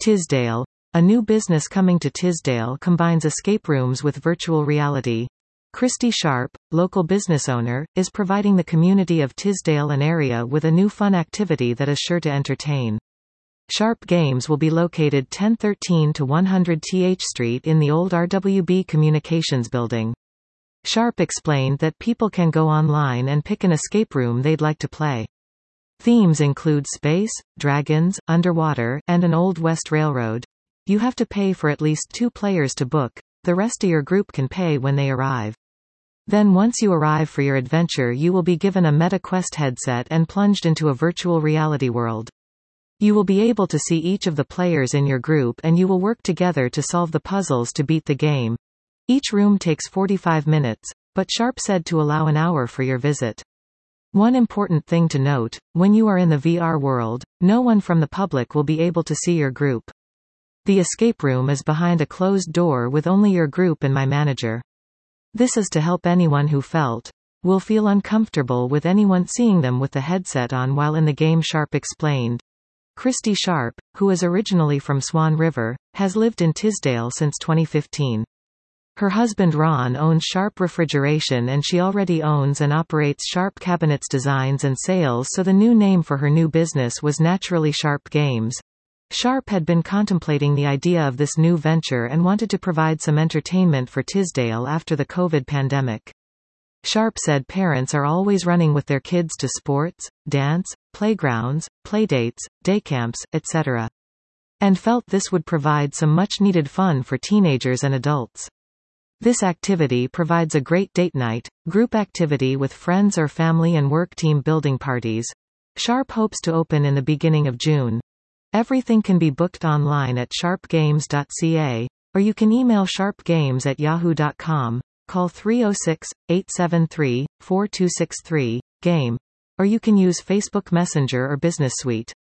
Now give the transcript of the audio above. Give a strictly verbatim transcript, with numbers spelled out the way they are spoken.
Tisdale. A new business coming to Tisdale combines escape rooms with virtual reality. Christy Sharp, local business owner, is providing the community of Tisdale and area with a new fun activity that is sure to entertain. Sharp Games will be located ten thirteen to one hundred Th Street in the old R W B Communications building. Sharp explained that people can go online and pick an escape room they'd like to play. Themes include space, dragons, underwater, and an Old West Railroad. You have to pay for at least two players to book. The rest of your group can pay when they arrive. Then once you arrive for your adventure, you will be given a MetaQuest headset and plunged into a virtual reality world. You will be able to see each of the players in your group and you will work together to solve the puzzles to beat the game. Each room takes forty-five minutes, but Sharp said to allow an hour for your visit. One important thing to note, when you are in the V R world, no one from the public will be able to see your group. The escape room is behind a closed door with only your group and my manager. This is to help anyone who felt, will feel uncomfortable with anyone seeing them with the headset on while in the game, Sharp explained. Christy Sharp, who is originally from Swan River, has lived in Tisdale since twenty fifteen. Her husband Ron owns Sharp Refrigeration and she already owns and operates Sharp Cabinets Designs and Sales, so the new name for her new business was naturally Sharp Games. Sharp had been contemplating the idea of this new venture and wanted to provide some entertainment for Tisdale after the COVID pandemic. Sharp said parents are always running with their kids to sports, dance, playgrounds, playdates, daycamps, et cetera, and felt this would provide some much-needed fun for teenagers and adults. This activity provides a great date night, group activity with friends or family and work team building parties. Sharp hopes to open in the beginning of June. Everything can be booked online at sharp games dot c a, or you can email sharp games at yahoo dot com, call three oh six, eight seven three, four two six three, game, or you can use Facebook Messenger or Business Suite.